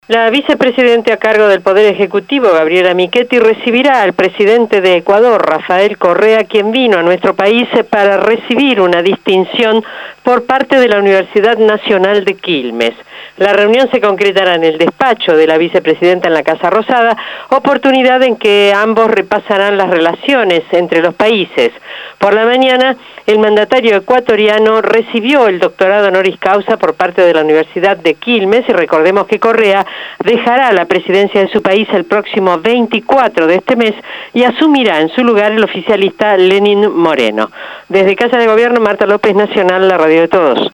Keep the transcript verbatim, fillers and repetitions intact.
La vicepresidenta a cargo del Poder Ejecutivo, Gabriela Michetti, recibirá al presidente de Ecuador, Rafael Correa, quien vino a nuestro país para recibir una distinción por parte de la Universidad Nacional de Quilmes. La reunión se concretará en el despacho de la vicepresidenta en la Casa Rosada, oportunidad en que ambos repasarán las relaciones entre los países. Por la mañana, el mandatario ecuatoriano recibió el doctorado honoris causa por parte de la Universidad de Quilmes y recordemos que Correa dejará la presidencia de su país el próximo veinticuatro de este mes y asumirá en su lugar el oficialista Lenín Moreno. Desde Casa de Gobierno, Marta López, Nacional, la radio de todos.